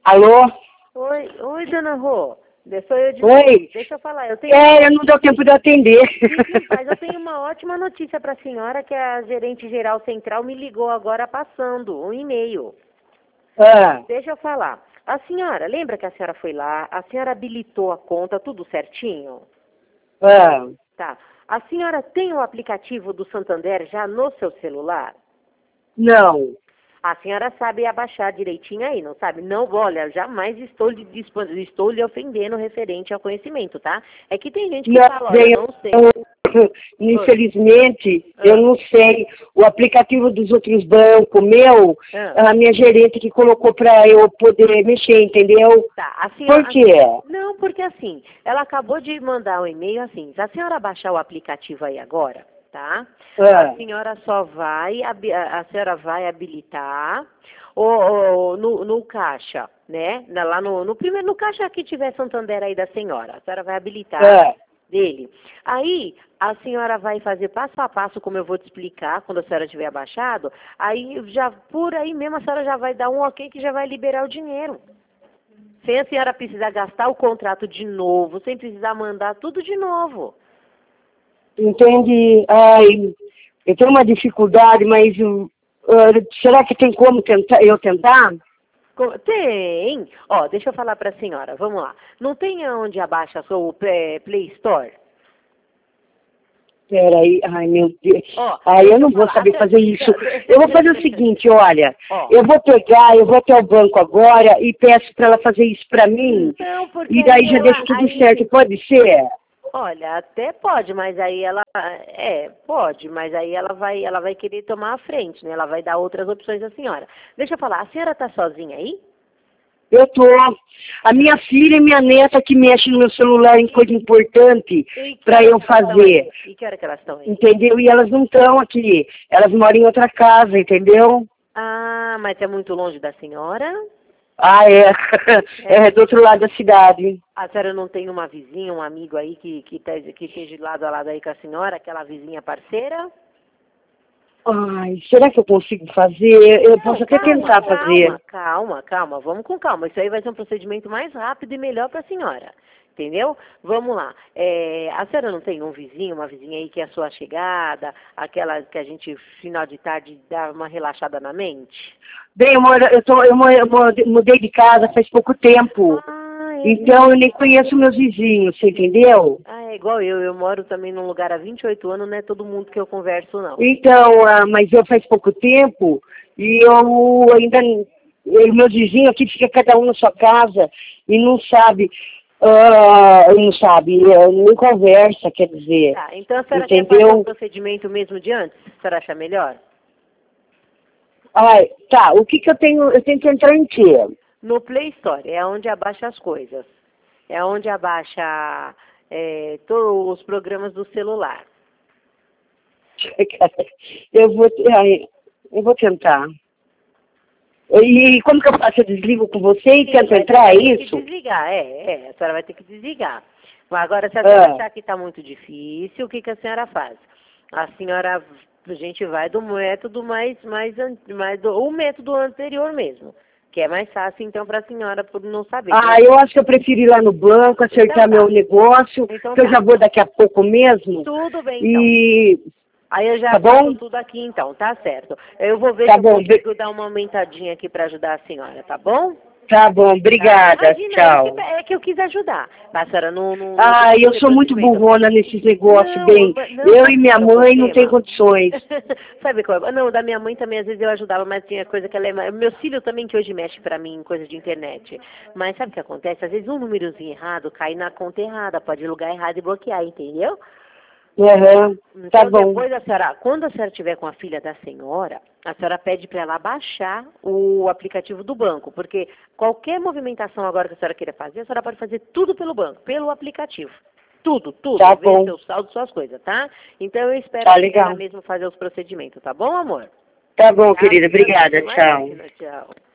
Alô? Oi, dona Rô. Sou eu de Oi? novo. Deixa eu falar. Não deu tempo de eu atender. Mas eu tenho uma ótima notícia para a senhora, que a gerente geral central me ligou agora passando um e-mail. Ah, Deixa eu falar. A senhora, lembra que a senhora foi lá, a senhora habilitou a conta, tudo certinho? ah, Tá. A senhora tem o aplicativo do Santander já no seu celular? não. A senhora sabe abaixar direitinho aí, não sabe? Não, olha, jamais estou lhe ofendendo referente ao conhecimento, tá? É que tem gente que Não, fala, olha, eu não sei. infelizmente, eu não sei. O aplicativo dos outros bancos, meu, a minha gerente que colocou para eu poder mexer, entendeu? Tá, a senhora... Por quê? Não, porque assim, ela acabou de mandar um e-mail assim, se a senhora baixar o aplicativo aí agora, tá? Ah, A senhora a senhora vai habilitar no caixa, né? Lá no caixa que tiver Santander aí da senhora, a senhora vai habilitar ah. dele. Aí a senhora vai fazer passo a passo, como eu vou te explicar, quando a senhora tiver abaixado, aí já por aí mesmo a senhora já vai dar um ok que já vai liberar o dinheiro. Sem a senhora precisar gastar o contrato de novo, sem precisar mandar tudo de novo. Entendi. Ai, eu tenho uma dificuldade, mas será que tem como eu tentar? Tem. Ó, deixa eu falar para a senhora. Vamos lá. Não tem onde abaixa o Play Store? Peraí, ai meu Deus. Ó, Ai, eu não vou falar. saber fazer isso. Eu vou fazer o seguinte, olha, Ó. eu vou até o banco agora e peço para ela fazer isso para mim. Não, porque E daí aí já deixa tudo aí, certo, pode ser? olha, até pode, mas aí pode, mas aí ela vai querer tomar a frente, né? Ela vai dar outras opções à senhora. Deixa eu falar, a senhora tá sozinha aí? Eu tô. A minha filha e minha neta que mexem no meu celular em coisa importante para eu fazer. E que hora que elas estão aí? Entendeu? E elas não estão aqui. Elas moram em outra casa, entendeu? Ah, mas é muito longe da senhora? Ah, é. É do outro lado da cidade. A senhora não tem uma vizinha, um amigo aí que esteja lado a lado aí com a senhora, aquela vizinha parceira? Ai, será que eu consigo fazer? Eu posso até tentar fazer. Calma, vamos com calma. Isso aí vai ser um procedimento mais rápido e melhor para a senhora. Entendeu? Vamos lá. A senhora não tem um vizinho, uma vizinha aí que é a sua chegada, aquela que a gente, final de tarde, dá uma relaxada na mente? Bem, eu mudei de casa faz pouco tempo. Então eu nem conheço meus vizinhos, você entendeu? Ah, é igual eu. Eu moro também num lugar há 28 anos, não é todo mundo que eu converso, não. Então, mas eu faz pouco tempo e eu ainda. Meus vizinhos aqui fica cada um na sua casa e não sabe. Não sabe, nem conversa, quer dizer. Tá, então a senhora entendeu? quer fazer o procedimento mesmo de antes? A senhora acha melhor? Ai, tá, o que eu tenho? Eu tenho que entrar em quê? No Play Store, é onde abaixa as coisas. É onde abaixa todos os programas do celular. Eu vou tentar. E como que eu faço? Eu desligo com você e tento entrar, é isso? Desligar, a senhora vai ter que desligar. Agora, se a senhora achar que está muito difícil, o que a senhora faz? A gente vai do método o método anterior mesmo, que é mais fácil, então, para a senhora, por não saber. Eu acho que eu prefiro ir lá no banco, acertar meu negócio, que eu já vou daqui a pouco mesmo. Tudo bem, então. Aí eu já faço tudo aqui, então, tá certo. Eu vou ver se eu consigo dar uma aumentadinha aqui para ajudar a senhora, tá bom? Tá bom, obrigada, tchau. É que eu quis ajudar. A senhora não eu sou muito burrona nesses negócios, eu e minha mãe não tem condições. Sabe qual é? Não, da minha mãe também às vezes eu ajudava, mas tinha coisa que ela é... Meu filho também que hoje mexe pra mim em coisa de internet. Mas sabe o que acontece? Às vezes um númerozinho errado cai na conta errada, pode ir lugar errado e bloquear, entendeu? Uhum, tá bom. Depois quando a senhora estiver com a filha da senhora, a senhora pede para ela baixar o aplicativo do banco, porque qualquer movimentação agora que a senhora queira fazer, a senhora pode fazer tudo pelo banco, pelo aplicativo. Tudo. Tá ver bom. seu saldo, suas coisas, tá? Então eu espero legal. ela mesmo fazer os procedimentos, tá bom, amor? Tá bom, querida. Obrigada. Tchau. Tchau.